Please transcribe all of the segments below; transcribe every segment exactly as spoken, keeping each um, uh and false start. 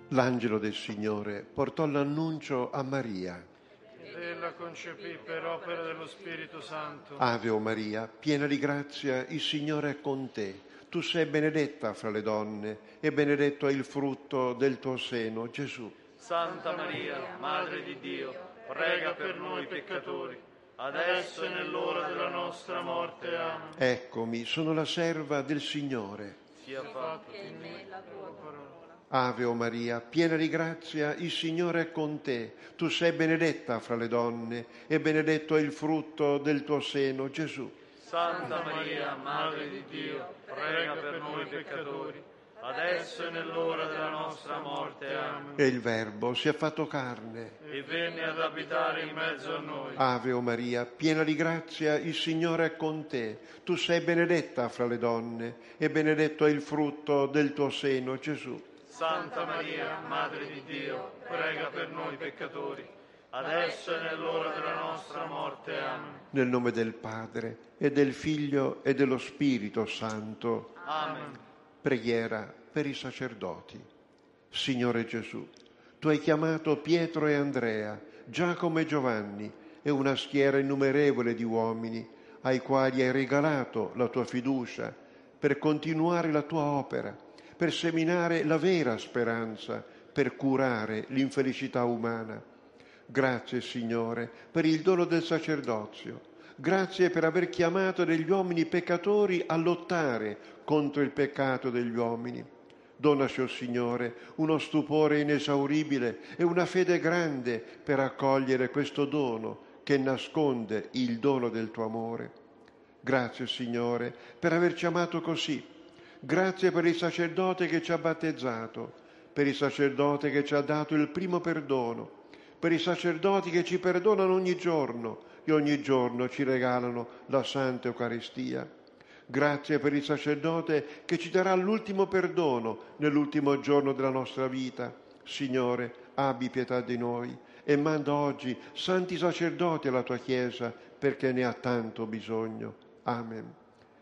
L'angelo del Signore portò l'annuncio a Maria. Ed ella concepì per opera dello Spirito Santo. Ave o Maria, piena di grazia, il Signore è con te. Tu sei benedetta fra le donne e benedetto è il frutto del tuo seno, Gesù. Santa Maria, Madre di Dio, prega per noi peccatori, adesso e nell'ora della nostra morte. Amen. Eccomi, sono la serva del Signore. Sia fatto in me la tua parola. Ave o Maria, piena di grazia, il Signore è con te. Tu sei benedetta fra le donne e benedetto è il frutto del tuo seno, Gesù. Santa Maria, Madre di Dio, prega per noi peccatori, adesso e nell'ora della nostra morte. Amen. E il Verbo si è fatto carne e venne ad abitare in mezzo a noi. Ave o Maria, piena di grazia, il Signore è con te. Tu sei benedetta fra le donne e benedetto è il frutto del tuo seno, Gesù. Santa Maria, Madre di Dio, prega per noi peccatori, adesso e nell'ora della nostra morte. Amen. Nel nome del Padre, e del Figlio, e dello Spirito Santo. Amen. Preghiera per i sacerdoti. Signore Gesù, Tu hai chiamato Pietro e Andrea, Giacomo e Giovanni, e una schiera innumerevole di uomini, ai quali hai regalato la Tua fiducia, per continuare la Tua opera, per seminare la vera speranza, per curare l'infelicità umana. Grazie, Signore, per il dono del sacerdozio. Grazie per aver chiamato degli uomini peccatori a lottare contro il peccato degli uomini. Donaci, o Signore, uno stupore inesauribile e una fede grande per accogliere questo dono che nasconde il dono del Tuo amore. Grazie, Signore, per averci amato così. Grazie per il sacerdote che ci ha battezzato, per il sacerdote che ci ha dato il primo perdono, per i sacerdoti che ci perdonano ogni giorno e ogni giorno ci regalano la Santa Eucaristia. Grazie per il sacerdote che ci darà l'ultimo perdono nell'ultimo giorno della nostra vita. Signore, abbi pietà di noi e manda oggi santi sacerdoti alla Tua Chiesa perché ne ha tanto bisogno. Amen.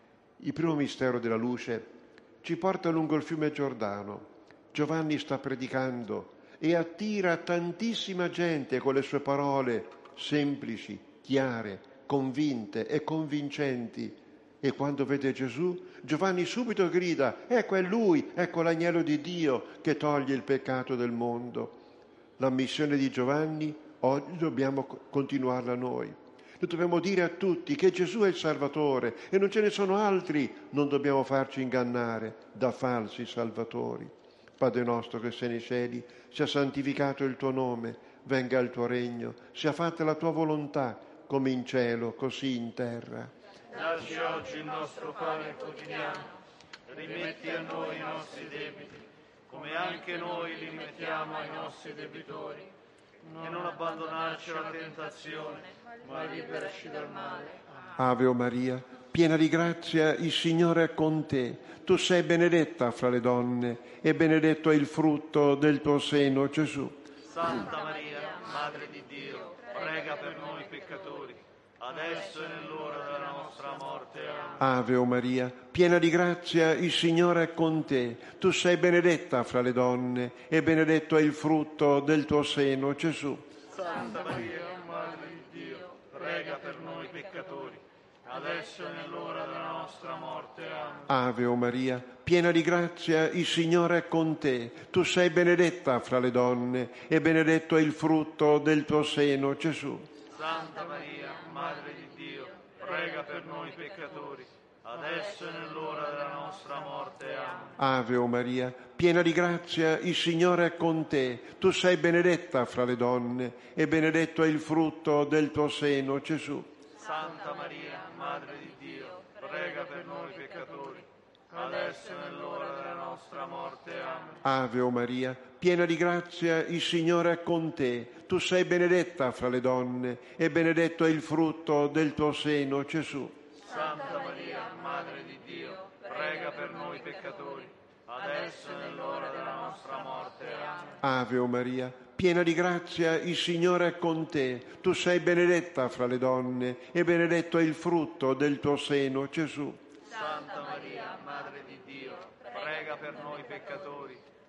Il primo mistero della luce ci porta lungo il fiume Giordano. Giovanni sta predicando e attira tantissima gente con le sue parole semplici, chiare, convinte e convincenti. E quando vede Gesù, Giovanni subito grida: ecco è Lui, ecco l'agnello di Dio che toglie il peccato del mondo. La missione di Giovanni oggi dobbiamo continuarla noi. Lo dobbiamo dire a tutti che Gesù è il Salvatore e non ce ne sono altri. Non dobbiamo farci ingannare da falsi salvatori. Padre nostro che sei nei cieli, sia santificato il Tuo nome, venga il Tuo regno, sia fatta la Tua volontà, come in cielo, così in terra. Dacci oggi il nostro pane quotidiano, rimetti a noi i nostri debiti, come anche noi li rimettiamo ai nostri debitori, e non abbandonarci alla tentazione, ma liberaci dal male. Ave o Maria, piena di grazia, il Signore è con te. Tu sei benedetta fra le donne e benedetto è il frutto del tuo seno, Gesù. Santa Maria, Madre di Dio, prega per noi peccatori, adesso e nell'ora della nostra morte. Amen. Ave o Maria, piena di grazia, il Signore è con te. Tu sei benedetta fra le donne e benedetto è il frutto del tuo seno, Gesù. Santa Maria, Madre di Dio, prega per noi peccatori, adesso e nell'ora della nostra morte. Amen. Ave o Maria, piena di grazia, il Signore è con te. Tu sei benedetta fra le donne e benedetto è il frutto del tuo seno, Gesù. Santa Maria, Madre di Dio, prega per noi peccatori, adesso e nell'ora della nostra morte. Amen. Ave o Maria, piena di grazia, il Signore è con te. Tu sei benedetta fra le donne e benedetto è il frutto del tuo seno, Gesù. Santa Maria, Madre di Dio, prega per noi peccatori, adesso e nell'ora della nostra morte. Amen. Ave o Maria, piena di grazia, il Signore è con te. Tu sei benedetta fra le donne e benedetto è il frutto del tuo seno, Gesù. Santa Maria, Madre di Dio, prega per noi peccatori, adesso e nell'ora della nostra morte. Amen. Ave o Maria, piena di grazia, il Signore è con te. Tu sei benedetta fra le donne e benedetto è il frutto del tuo seno, Gesù. Santa Maria, Madre di Dio, prega per noi peccatori,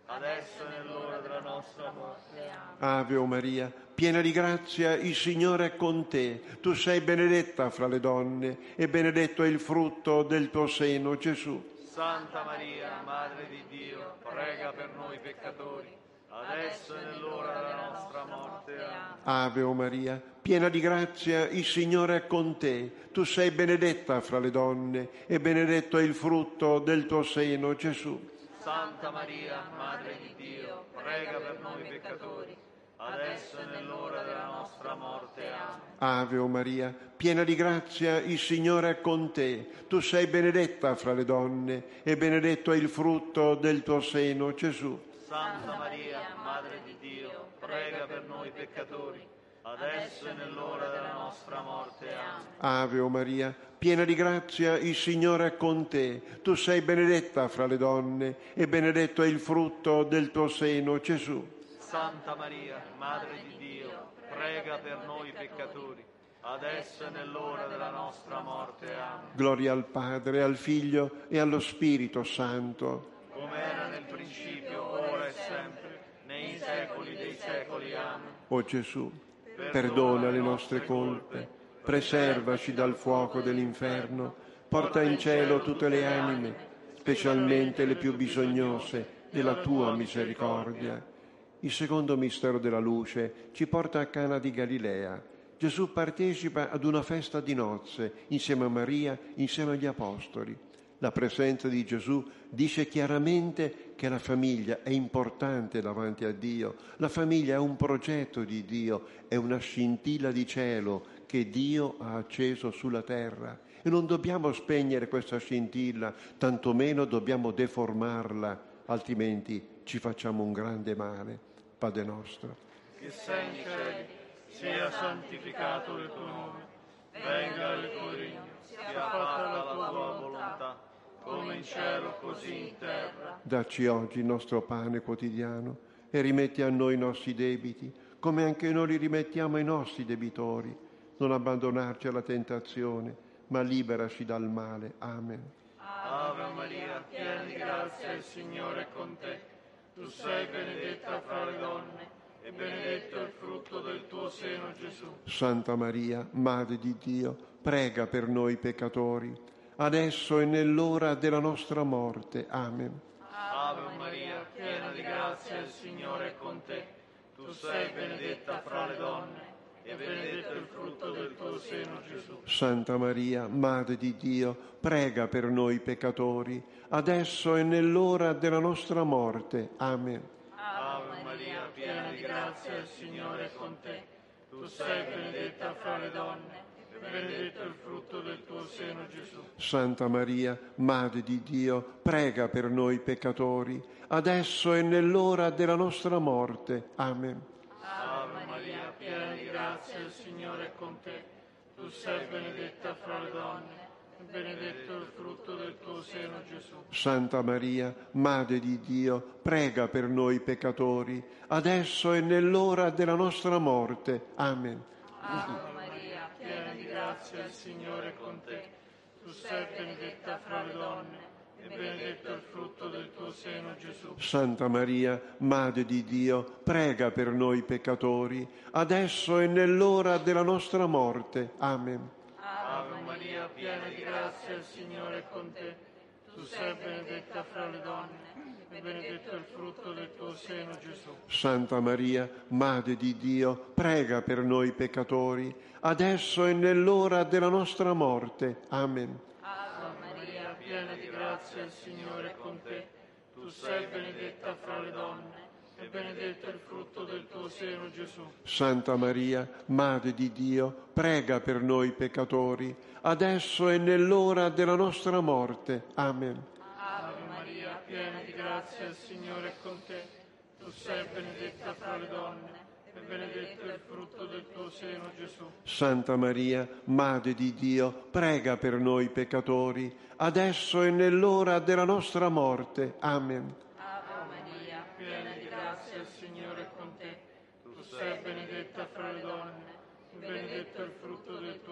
adesso e nell'ora della nostra morte. Amen. Ave o Maria, piena di grazia, il Signore è con te. Tu sei benedetta fra le donne e benedetto è il frutto del tuo seno, Gesù. Santa Maria, Madre di Dio, prega per noi peccatori, adesso e nell'ora della nostra morte. Amen. Ave o Maria, piena di grazia, il Signore è con te. Tu sei benedetta fra le donne e benedetto è il frutto del tuo seno, Gesù. Santa Maria, Madre di Dio, prega per noi peccatori, adesso e nell'ora della nostra morte. Amen. Ave o Maria, piena di grazia, il Signore è con te. Tu sei benedetta fra le donne e benedetto è il frutto del tuo seno, Gesù. Santa Maria, Madre di Dio, prega per noi peccatori, adesso e nell'ora della nostra morte. Amen. Ave o Maria, piena di grazia, il Signore è con te. Tu sei benedetta fra le donne e benedetto è il frutto del tuo seno, Gesù. Santa Maria, Madre di Dio, prega per noi peccatori, adesso e nell'ora della nostra morte. Amen. Gloria al Padre, al Figlio e allo Spirito Santo. Come era nel principio, ora e sempre, nei secoli dei secoli. Amen. O Gesù, perdona le nostre colpe, preservaci dal fuoco dell'inferno, porta in cielo tutte le anime, specialmente le più bisognose della tua misericordia. Il secondo mistero della luce ci porta a Cana di Galilea. Gesù partecipa ad una festa di nozze insieme a Maria, insieme agli apostoli. La presenza di Gesù dice chiaramente che la famiglia è importante davanti a Dio. La famiglia è un progetto di Dio, è una scintilla di cielo che Dio ha acceso sulla terra. E non dobbiamo spegnere questa scintilla, tantomeno dobbiamo deformarla, altrimenti ci facciamo un grande male. Padre nostro, che sei in cielo, sia santificato il tuo nome, venga il tuo regno, sia fatta la tua volontà, come in cielo così in terra. dacci oggi il nostro pane quotidiano e rimetti a noi i nostri debiti, come anche noi li rimettiamo ai nostri debitori. Non abbandonarci alla tentazione, ma liberaci dal male. Amen. Ave Maria, piena di grazia, il Signore è con te. Tu sei benedetta fra le donne e benedetto è il frutto del tuo seno, Gesù. Santa Maria, Madre di Dio, prega per noi peccatori, adesso e nell'ora della nostra morte. Amen. Ave Maria, piena di grazia, il Signore è con te. Tu sei benedetta fra le donne e benedetto è il frutto del tuo seno, Gesù. Santa Maria, Madre di Dio, prega per noi peccatori, adesso e nell'ora della nostra morte. Amen. Ave Maria, piena di grazia, il Signore è con te. Tu sei benedetta fra le donne e benedetto è il frutto del tuo seno, Gesù. Santa Maria, Madre di Dio, prega per noi peccatori, adesso e nell'ora della nostra morte. Amen. Ave Maria, piena di grazia, il Signore è con te. Tu sei benedetta fra le donne e benedetto è il frutto del tuo seno, Gesù. Santa Maria, Madre di Dio, prega per noi peccatori, adesso e nell'ora della nostra morte. Amen. Ave Maria, piena di grazia, il Signore è con te. Tu sei benedetta fra le donne e benedetto è il frutto del tuo seno, Gesù. Santa Maria, Madre di Dio, prega per noi peccatori, adesso e nell'ora della nostra morte. Amen. Ave Maria, piena di grazia, il Signore è con te. Tu sei benedetta fra le donne e benedetto è il frutto del tuo seno, Gesù. Santa Maria, Madre di Dio, prega per noi peccatori, adesso e nell'ora della nostra morte. Amen. Ave Maria, piena di grazia, il Signore è con te. Tu sei benedetta fra le donne e benedetto è il frutto del tuo seno, Gesù. Santa Maria, Madre di Dio, prega per noi peccatori, adesso e nell'ora della nostra morte. Amen. Ave Maria, piena di grazia, il Signore è con te. Tu sei benedetta fra le donne e benedetto è il frutto del tuo seno, Gesù. Santa Maria, Madre di Dio, prega per noi peccatori, adesso e nell'ora della nostra morte. Amen. Ave Maria, piena di grazia, il Signore è con te. Tu sei benedetta fra le donne e benedetto è il frutto del tuo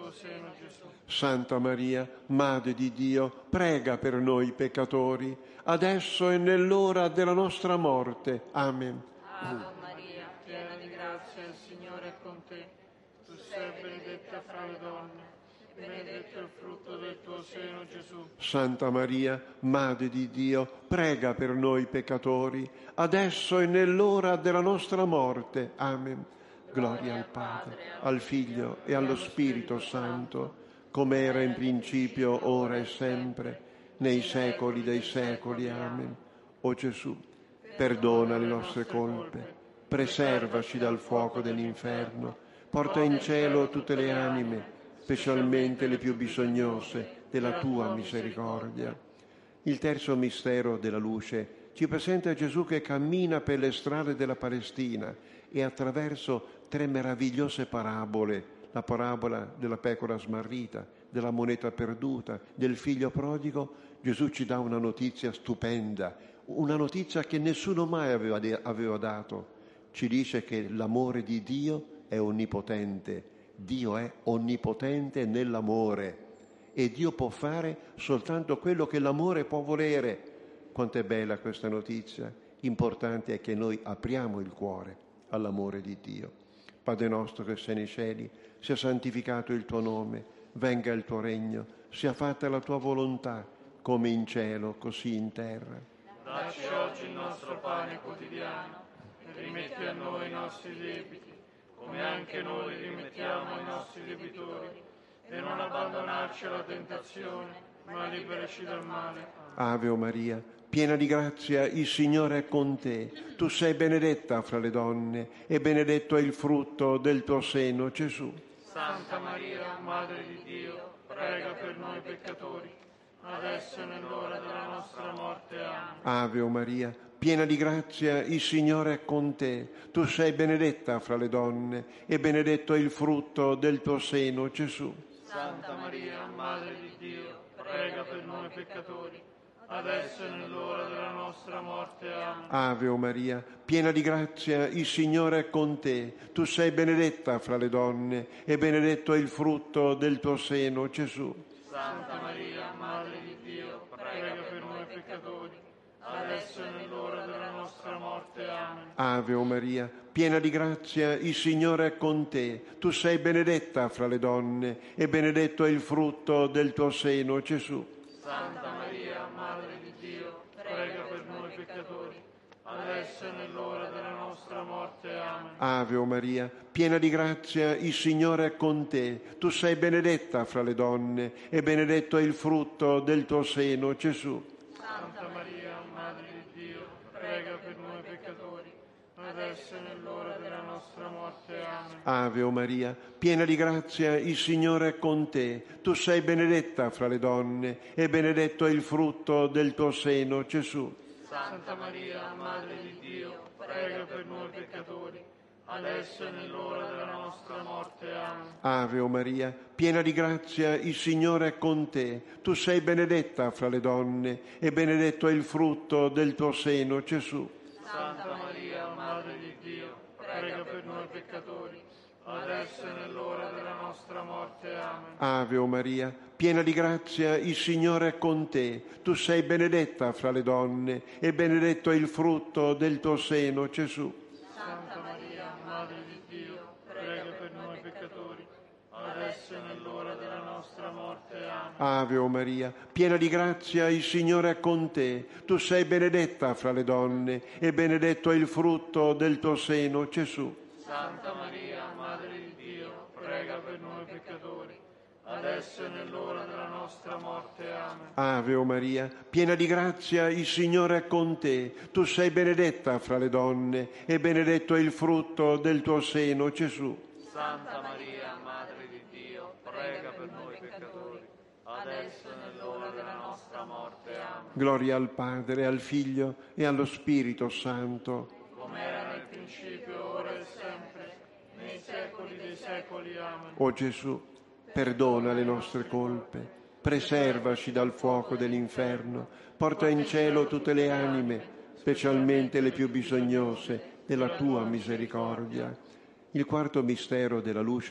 tuo seno, Gesù. Santa Maria, Madre di Dio, prega per noi peccatori, adesso e nell'ora della nostra morte. Amen. Ave Maria, piena di grazia, Il Signore è con te. Tu sei benedetta fra le donne, e benedetto il frutto del tuo seno, Gesù. Santa Maria, Madre di Dio, prega per noi peccatori, adesso e nell'ora della nostra morte. Amen. Gloria al Padre, al Figlio e allo Spirito Santo, come era in principio, ora e sempre, nei secoli dei secoli. Amen. O Gesù, perdona le nostre colpe, preservaci dal fuoco dell'inferno, porta in cielo tutte le anime, specialmente le più bisognose della tua misericordia. Il terzo mistero della luce ci presenta Gesù che cammina per le strade della Palestina e attraverso tre meravigliose parabole, la parabola della pecora smarrita, della moneta perduta, del figlio prodigo. Gesù ci dà una notizia stupenda, una notizia che nessuno mai aveva, aveva dato. Ci dice che l'amore di Dio è onnipotente. Dio è onnipotente nell'amore e Dio può fare soltanto quello che l'amore può volere. Quanto è bella questa notizia! Importante è che noi apriamo il cuore all'amore di Dio. Padre nostro che sei nei cieli, sia santificato il tuo nome, venga il tuo regno, sia fatta la tua volontà, come in cielo, così in terra. Dacci oggi il nostro pane quotidiano e rimetti a noi i nostri debiti, come anche noi rimettiamo ai nostri debitori, e non abbandonarci alla tentazione, ma liberaci dal male. Ave Maria, piena di grazia, il Signore è con te. Tu sei benedetta fra le donne, e benedetto è il frutto del tuo seno, Gesù. Santa Maria, Madre di Dio, prega per noi peccatori, adesso e nell'ora della nostra morte. Amen. Ave Maria, piena di grazia, il Signore è con te. Tu sei benedetta fra le donne, e benedetto è il frutto del tuo seno, Gesù. Santa Maria, Madre di Dio, prega per noi peccatori, adesso e nell'ora della nostra morte. Amen. Ave Maria, piena di grazia, il Signore è con te. Tu sei benedetta fra le donne, e benedetto è il frutto del tuo seno, Gesù. Santa Maria, Madre di Dio, prega per noi peccatori, adesso e nell'ora della nostra morte. Amen. Ave Maria, piena di grazia, il Signore è con te. Tu sei benedetta fra le donne, e benedetto è il frutto del tuo seno, Gesù. Santa Maria, Madre di Dio, prega per noi peccatori, adesso e nell'ora della nostra morte. Amen. Ave Maria, piena di grazia, il Signore è con te. Tu sei benedetta fra le donne, e benedetto è il frutto del tuo seno, Gesù. Santa Maria, Madre di Dio, prega per noi peccatori, adesso e nell'ora della nostra morte. Amen. Ave Maria, piena di grazia, il Signore è con te. Tu sei benedetta fra le donne, e benedetto è il frutto del tuo seno, Gesù. Santa Maria, Madre di Dio, prega per noi peccatori, adesso e nell'ora della nostra morte. Amen. Ave Maria, piena di grazia, il Signore è con te. Tu sei benedetta fra le donne, e benedetto è il frutto del tuo seno, Gesù. Santa Maria, Madre di Dio, prega per noi peccatori, adesso e nell'ora della nostra morte. Amen. Ave Maria, piena di grazia, il Signore è con te. Tu sei benedetta fra le donne, e benedetto è il frutto del tuo seno, Gesù. Santa Maria, Madre di Dio, prega per noi peccatori, adesso e nell'ora della nostra morte. Amen. Ave Maria, piena di grazia, il Signore è con te. Tu sei benedetta fra le donne, e benedetto è il frutto del tuo seno, Gesù. Santa Maria, Madre di Dio, prega per noi peccatori, adesso e nell'ora della nostra morte. Amen. Ave Maria, piena di grazia, il Signore è con te. Tu sei benedetta fra le donne, e benedetto è il frutto del tuo seno, Gesù. Santa Maria, Madre di Dio, prega per noi peccatori, adesso e nell'ora della nostra morte. Amen. Gloria al Padre, al Figlio e allo Spirito Santo. Come era nel principio, ora e sempre, nei secoli dei secoli. Amen. O Gesù, perdona le nostre colpe, preservaci dal fuoco dell'inferno, porta in cielo tutte le anime, specialmente le più bisognose della tua misericordia. Il quarto mistero della luce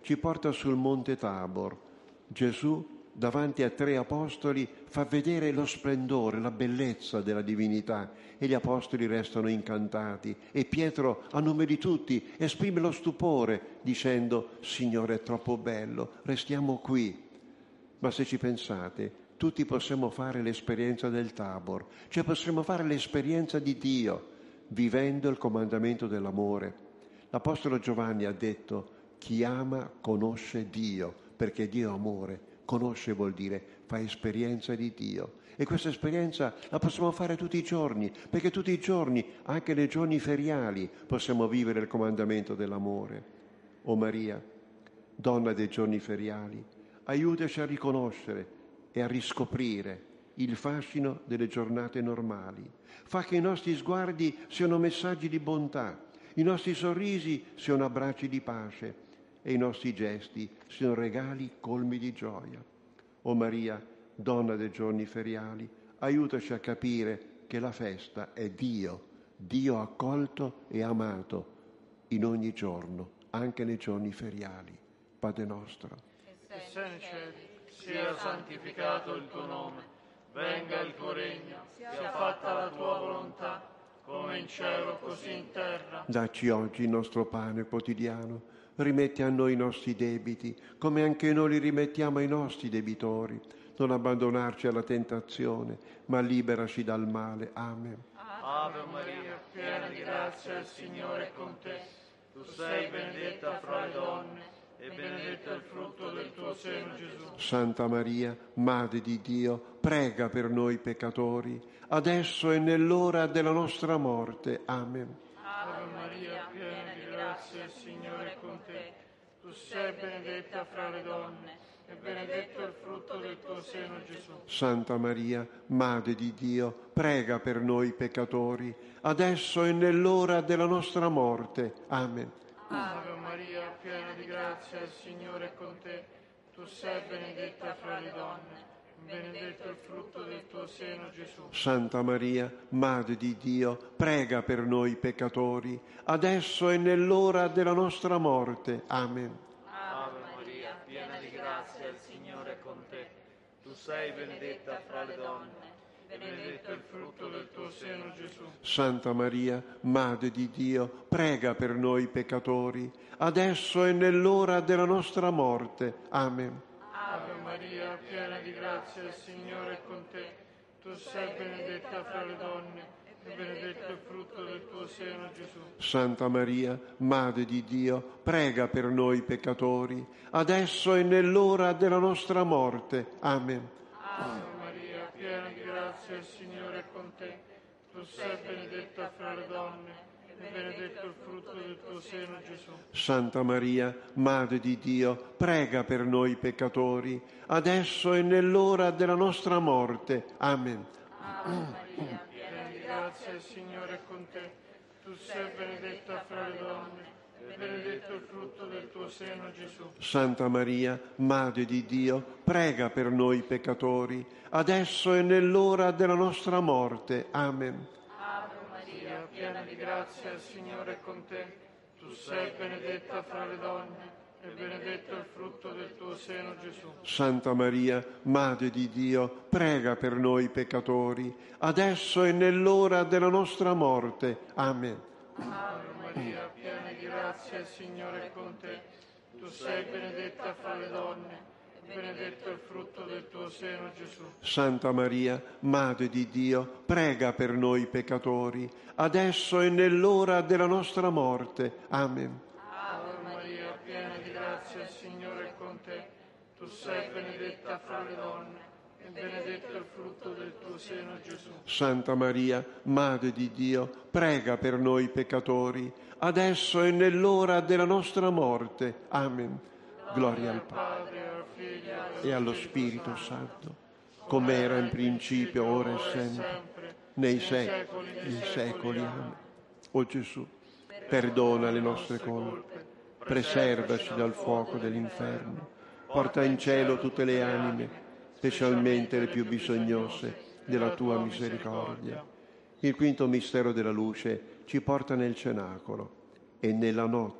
ci porta sul monte Tabor. Gesù, davanti a tre apostoli, fa vedere lo splendore, la bellezza della divinità e gli apostoli restano incantati e Pietro, a nome di tutti, esprime lo stupore dicendo: Signore, è troppo bello, restiamo qui. Ma se ci pensate, tutti possiamo fare l'esperienza del Tabor, cioè possiamo fare l'esperienza di Dio, vivendo il comandamento dell'amore. L'Apostolo Giovanni ha detto: chi ama conosce Dio, perché Dio è amore. Conosce vuol dire fa esperienza di Dio. E questa esperienza la possiamo fare tutti i giorni, perché tutti i giorni, anche nei giorni feriali, possiamo vivere il comandamento dell'amore. O Maria, donna dei giorni feriali, aiutaci a riconoscere e a riscoprire il fascino delle giornate normali. Fa che i nostri sguardi siano messaggi di bontà, i nostri sorrisi siano abbracci di pace e i nostri gesti siano regali colmi di gioia. O Maria, donna dei giorni feriali, aiutaci a capire che la festa è Dio, Dio accolto e amato in ogni giorno, anche nei giorni feriali. Padre nostro, che sei nei cieli, sia santificato il tuo nome, venga il tuo regno, sia fatta la tua volontà, come in cielo così in terra. Dacci oggi il nostro pane quotidiano, rimetti a noi i nostri debiti, come anche noi li rimettiamo ai nostri debitori. Non abbandonarci alla tentazione, ma liberaci dal male. Amen. Ave Maria, piena di grazia, il Signore è con te. Tu sei benedetta fra le donne, e benedetto il frutto del tuo seno, Gesù. Santa Maria, Madre di Dio, prega per noi peccatori, adesso e nell'ora della nostra morte. Amen. Ave Maria, piena di grazia, il Signore è con te. Tu sei benedetta fra le donne, e benedetto il frutto del tuo seno, Gesù. Santa Maria, Madre di Dio, prega per noi peccatori, adesso e nell'ora della nostra morte. Amen. Ave Maria, piena di grazia, il Signore è con te. Tu sei benedetta fra le donne, benedetto il frutto del tuo seno, Gesù. Santa Maria, Madre di Dio, prega per noi peccatori, adesso e nell'ora della nostra morte. Amen. Ave Maria, piena di grazia, il Signore è con te. Tu sei benedetta fra le donne, benedetto il frutto del tuo seno, Gesù. Santa Maria, Madre di Dio, prega per noi peccatori, adesso e nell'ora della nostra morte. Amen. Ave Maria, piena di grazia, il Signore è con te. Tu sei benedetta fra le donne, e benedetto il frutto del tuo seno, Gesù. Santa Maria, Madre di Dio, prega per noi peccatori, adesso e nell'ora della nostra morte. Amen. Ave Maria, piena di grazia, il Signore è con te. Tu sei benedetta fra le donne, e benedetto il frutto del tuo seno, Gesù. Santa Maria, Madre di Dio, prega per noi peccatori, adesso e nell'ora della nostra morte. Amen. Ave Maria, Piena di grazia, il Signore è con te. Tu sei benedetta fra le donne, e benedetto il frutto del tuo seno, Gesù. Santa Maria, Madre di Dio, prega per noi peccatori, adesso e nell'ora della nostra morte. Amen. Ave Maria, Piena di grazia, il Signore è con te. Tu sei benedetta fra le donne, e benedetto il frutto del tuo seno, Gesù. Santa Maria, Madre di Dio, prega per noi peccatori, adesso e nell'ora della nostra morte. Amen. Ave Maria, piena di grazia, il Signore è con te. Tu sei benedetta fra le donne, e benedetto il frutto del tuo seno, Gesù. Santa Maria, Madre di Dio, prega per noi peccatori, adesso e nell'ora della nostra morte. Amen. Ave Maria, piena di grazia, il Signore è con te. Tu sei benedetta fra le donne, e benedetto il frutto del tuo seno, Gesù. Santa Maria, Madre di Dio, prega per noi peccatori, adesso e nell'ora della nostra morte. Amen. Gloria al Padre Padre, al Figlio e allo Spirito Santo, come era in principio, ora e sempre, nei secoli dei secoli. Amen. O Gesù, perdona le nostre colpe, preservaci dal fuoco dell'inferno, porta in cielo tutte le anime, specialmente le più bisognose della tua misericordia. Il quinto mistero della luce ci porta nel cenacolo e nella notte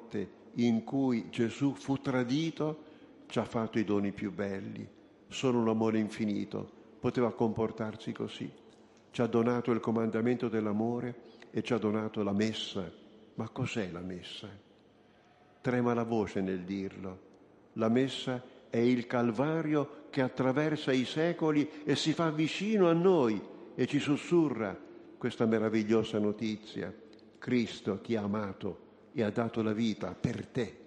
in cui Gesù fu tradito, ci ha fatto i doni più belli. Solo l'amore infinito poteva comportarsi così. Ci ha donato il comandamento dell'amore e ci ha donato la messa. Ma cos'è la messa? Trema la voce nel dirlo. La messa è il Calvario che attraversa i secoli e si fa vicino a noi e ci sussurra questa meravigliosa notizia. Cristo ti ha amato e ha dato la vita per te.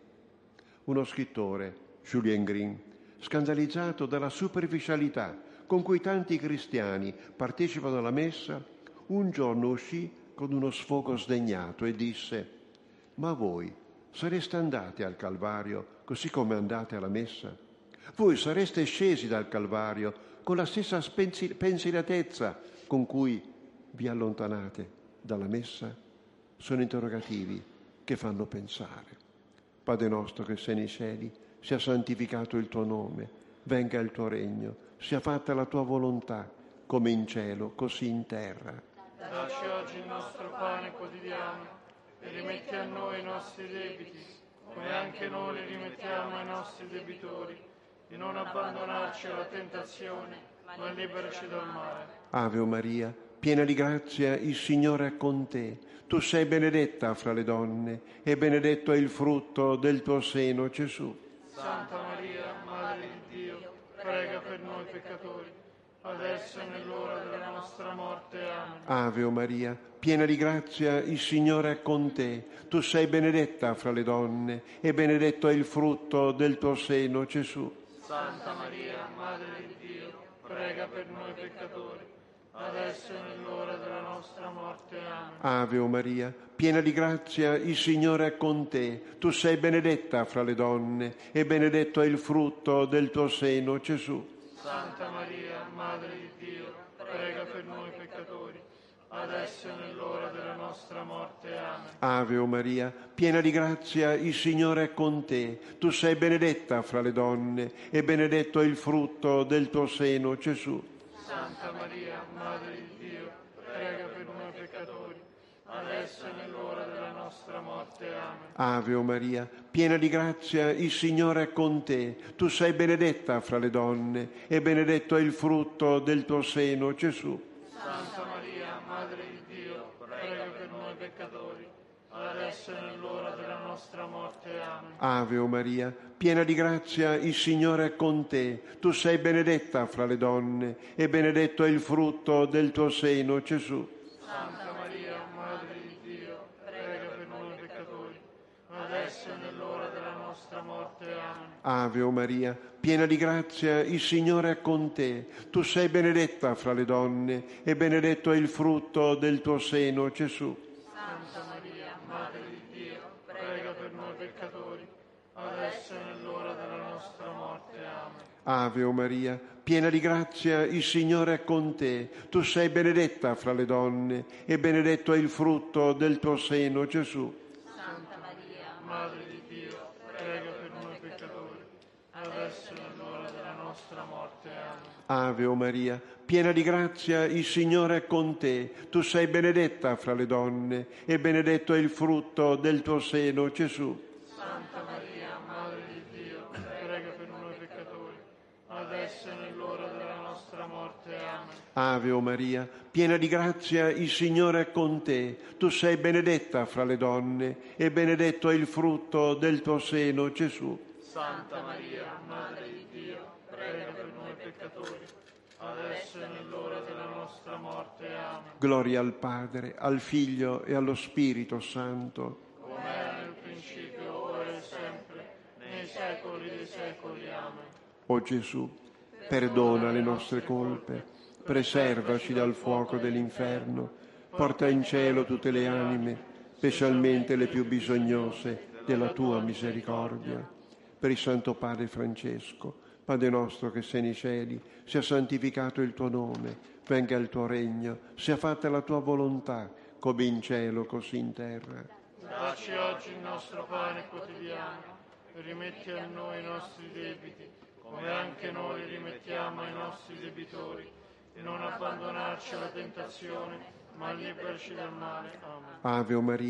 Uno scrittore, Julien Green, scandalizzato dalla superficialità con cui tanti cristiani partecipano alla messa, un giorno uscì con uno sfogo sdegnato e disse: ma voi sareste andati al Calvario così come andate alla messa? Voi sareste scesi dal Calvario con la stessa spensi- pensieratezza con cui vi allontanate dalla messa? Sono interrogativi che fanno pensare. Padre nostro che sei nei cieli, sia santificato il tuo nome, venga il tuo regno, sia fatta la tua volontà, come in cielo, così in terra. Dacci oggi il nostro pane quotidiano e rimetti a noi i nostri debiti, come anche noi li rimettiamo ai nostri debitori, e non abbandonarci alla tentazione, ma liberaci dal male. Ave Maria, piena di grazia, il Signore è con te. Tu sei benedetta fra le donne, e benedetto è il frutto del tuo seno, Gesù. Santa Maria, Madre di Dio, prega per noi peccatori, adesso e nell'ora della nostra morte. Amen. Ave Maria, piena di grazia, il Signore è con te. Tu sei benedetta fra le donne, e benedetto è il frutto del tuo seno, Gesù. Santa Maria, Madre di Dio, prega per noi peccatori, adesso e nell'ora della nostra morte. Amen. Ave Maria, piena di grazia, il Signore è con te. Tu sei benedetta fra le donne, e benedetto è il frutto del tuo seno, Gesù. Santa Maria, Madre di Dio, prega per noi peccatori, adesso e nell'ora della nostra morte. Amen. Ave Maria, piena di grazia, il Signore è con te. Tu sei benedetta fra le donne, e benedetto è il frutto del tuo seno, Gesù. Santa Maria, Madre di Dio, prega per noi peccatori, adesso e nell'ora della nostra morte. Amen. Ave Maria, piena di grazia, il Signore è con te. Tu sei benedetta fra le donne, e benedetto è il frutto del tuo seno, Gesù. Santa Maria, Madre di Dio, prega per noi peccatori, adesso e nell'ora della nostra morte. Amen. Ave Maria, piena di grazia, il Signore è con te. Tu sei benedetta fra le donne, e benedetto è il frutto del tuo seno, Gesù. Santa Maria, Madre di Dio, prega per noi peccatori, adesso e nell'ora della nostra morte. Amen. Ave Maria, piena di grazia, il Signore è con te. Tu sei benedetta fra le donne, e benedetto è il frutto del tuo seno, Gesù. Santa Maria, Madre di Dio, prega per noi peccatori, adesso e nell'ora della nostra morte. Amen. Ave Maria, piena di grazia, il Signore è con te. Tu sei benedetta fra le donne, e benedetto è il frutto del tuo seno, Gesù. Santa Maria, Madre di Dio, prega per noi peccatori, adesso e nell'ora della nostra morte. Amen. Ave Maria, piena di grazia, il Signore è con te. Tu sei benedetta fra le donne, e benedetto è il frutto del tuo seno, Gesù. Santa Maria, Madre di Dio, prega per noi peccatori, adesso e nell'ora della nostra morte. Amen. Ave Maria, piena di grazia, il Signore è con te. Tu sei benedetta fra le donne, e benedetto è il frutto del tuo seno, Gesù. Santa Maria, Madre di Dio, prega per noi peccatori, adesso e nell'ora della nostra morte. Amen. Gloria al Padre, al Figlio e allo Spirito Santo. Come era nel principio, ora e sempre, nei secoli dei secoli. Amen. O Gesù, perdona le nostre colpe, preservaci dal fuoco dell'inferno, porta in cielo tutte le anime, specialmente le più bisognose della tua misericordia. Per il Santo Padre Francesco, Padre nostro che sei nei cieli, sia santificato il tuo nome, venga il tuo regno, sia fatta la tua volontà, come in cielo, così in terra. Dacci oggi il nostro pane quotidiano, e rimetti a noi i nostri debiti, come anche noi rimettiamo ai nostri debitori, e non abbandonarci alla tentazione, ma liberaci dal male. Amen. Ave Maria,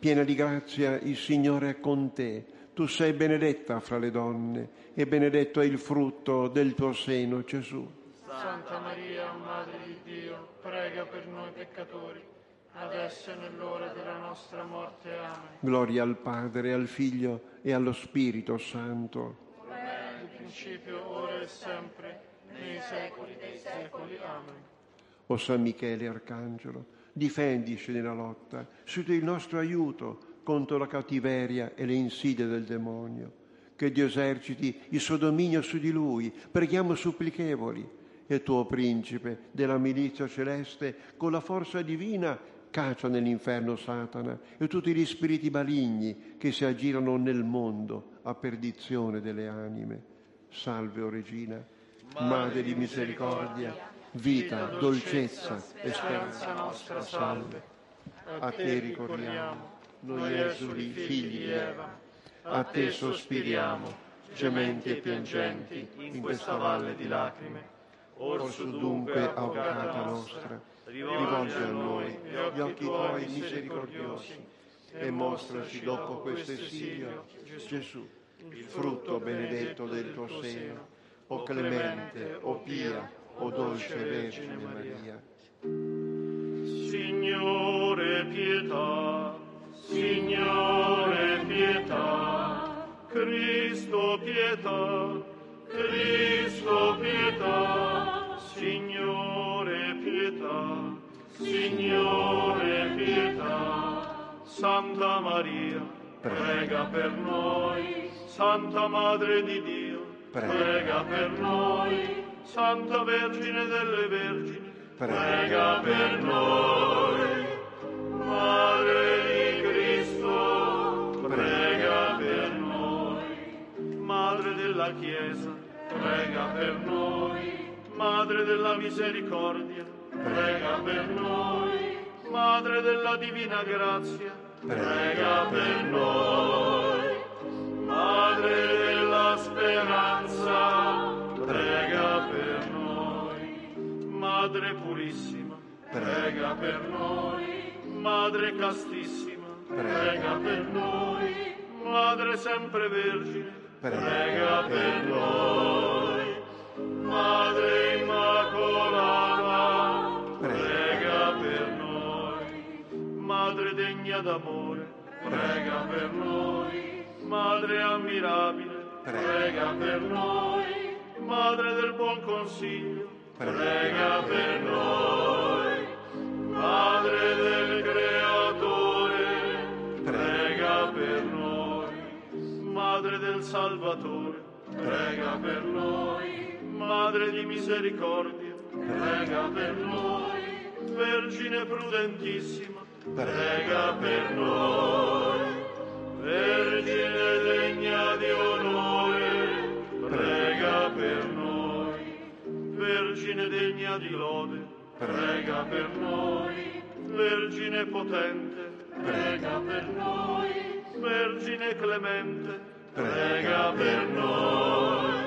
piena di grazia, il Signore è con te. Tu sei benedetta fra le donne e benedetto è il frutto del tuo seno, Gesù. Santa Maria, Madre di Dio, prega per noi peccatori, adesso e nell'ora della nostra morte. Amen. Gloria al Padre, al Figlio e allo Spirito Santo. Come era nel principio, ora e sempre, nei secoli dei secoli. Amen. O San Michele Arcangelo, difendici nella lotta, sii il nostro aiuto contro la cattiveria e le insidie del demonio. Che Dio eserciti il suo dominio su di lui, preghiamo supplichevoli, e tuo principe della milizia celeste, con la forza divina, caccia nell'inferno Satana e tutti gli spiriti maligni che si aggirano nel mondo a perdizione delle anime. Salve, o Regina, Madre di misericordia, vita, dolcezza e speranza nostra, salve. A te ricorriamo, noi esuli figli di Eva, a te sospiriamo, gementi e piangenti, in questa valle di lacrime. Orso dunque, avvocata nostra, rivolgi a noi gli occhi tuoi misericordiosi e mostraci dopo questo esilio, Gesù, il frutto benedetto del tuo seno, o clemente, o pia, o dolce Vergine Maria. Signore pietà, Signore pietà, Cristo pietà, Cristo pietà, Signore pietà, Signore pietà. Santa Maria, prega per noi. Santa Madre di Dio, prega per noi. Santa Vergine delle Vergini, prega per noi. Madre di Cristo, prega per noi. Madre della Chiesa, prega per noi. Madre della misericordia, prega per noi. Madre della divina grazia, prega per noi. Madre della speranza, prega per noi. Madre purissima, prega per noi. Madre castissima, prega per noi. Madre sempre vergine, prega per noi. Madre immacolata, prega per noi. Madre degna d'amore, prega per noi. Madre ammirabile, prega per noi. Madre del buon consiglio, prega per noi. Madre del Creatore, prega per noi. Madre del Salvatore, prega per noi. Madre di misericordia, prega per noi. Vergine prudentissima, prega per noi. Vergine degna di onore, prega per noi. Vergine degna di lode, prega per noi. Vergine potente, prega per noi. Vergine clemente, prega per noi.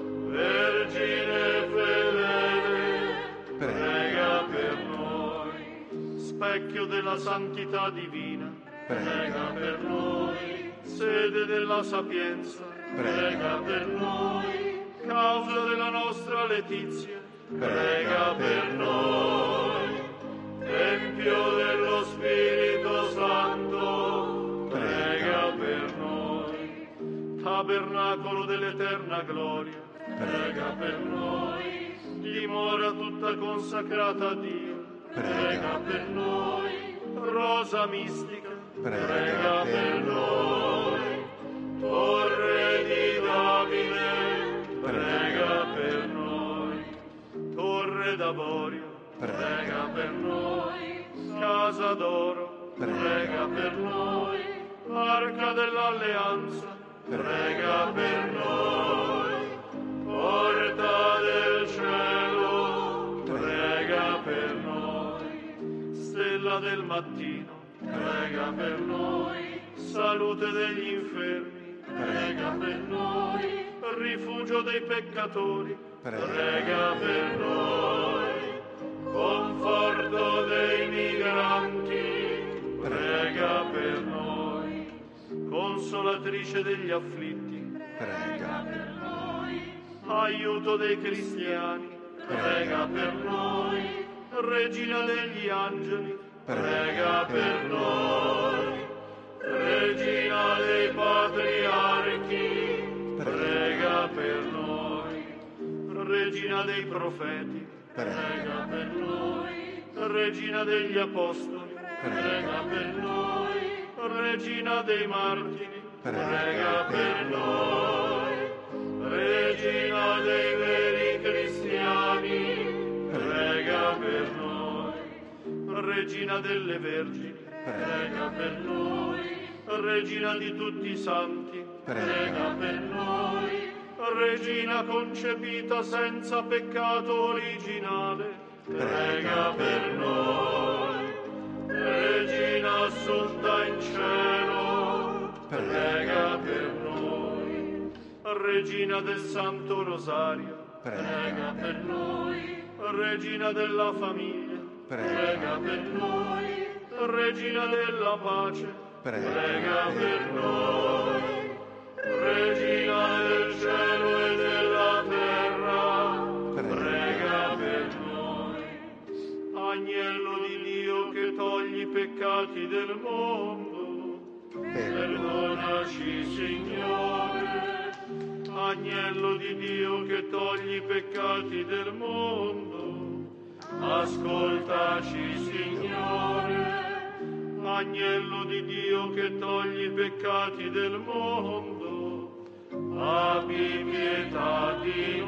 Vergine fedele, prega per noi. Specchio della santità divina, prega per noi. Sede della sapienza, prega per noi. Causa della nostra letizia, prega per noi. Tempio dello Spirito Santo, prega per noi. Tabernacolo dell'eterna gloria, prega per noi. Dimora tutta consacrata a Dio, prega per noi. Rosa mistica, prega per noi. Torre di Davide, prega per noi. Torre d'Avorio, prega per noi. Casa d'oro, prega per noi. Arca dell'alleanza, prega per noi. Porta del cielo, prega per noi. Stella del mattino, prega per noi. Salute degli infermi, prega per noi. Rifugio dei peccatori, prega per noi. Conforto dei migranti, prega per noi. consolatrice degli afflitti, prega per noi, aiuto dei cristiani, prega per noi, Regina degli angeli, prega per noi, Regina dei patriarchi, prega per noi, Regina dei profeti, prega per noi, Regina degli apostoli, prega per noi, Regina dei martiri, prega per noi, Regina dei veri cristiani, prega per noi, Regina delle vergini, prega per noi, Regina di tutti i santi, prega per noi, Regina concepita senza peccato originale, prega per noi, Regina assunta in cielo, prega per noi, Regina del Santo Rosario, prega per noi, Regina della famiglia, prega per noi, Regina della pace, prega per noi, Regina del cielo e della terra, prega per noi, Agnello di Dio che togli i peccati del mondo, perdonaci Signore. Agnello di Dio che togli i peccati del mondo, ascoltaci Signore. Agnello di Dio che togli i peccati del mondo, abbi pietà di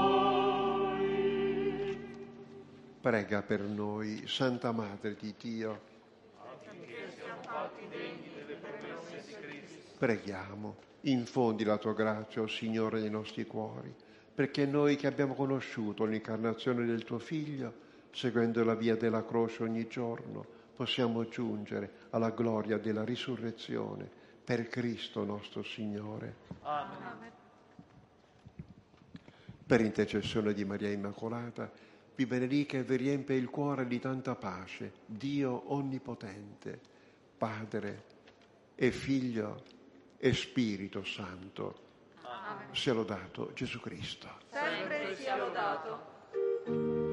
noi. Prega per noi, Santa Madre di Dio. affinché siamo fatti degni delle promesse di Cristo. Preghiamo, infondi la tua grazia, o Signore, nei nostri cuori, perché noi che abbiamo conosciuto l'incarnazione del tuo Figlio, seguendo la via della croce ogni giorno, possiamo giungere alla gloria della risurrezione per Cristo nostro Signore. Amen. Per intercessione di Maria Immacolata, vi benedica e vi riempie il cuore di tanta pace, Dio Onnipotente, Padre e Figlio e Spirito Santo. Amen. Sia lodato Gesù Cristo. Sempre sia lodato.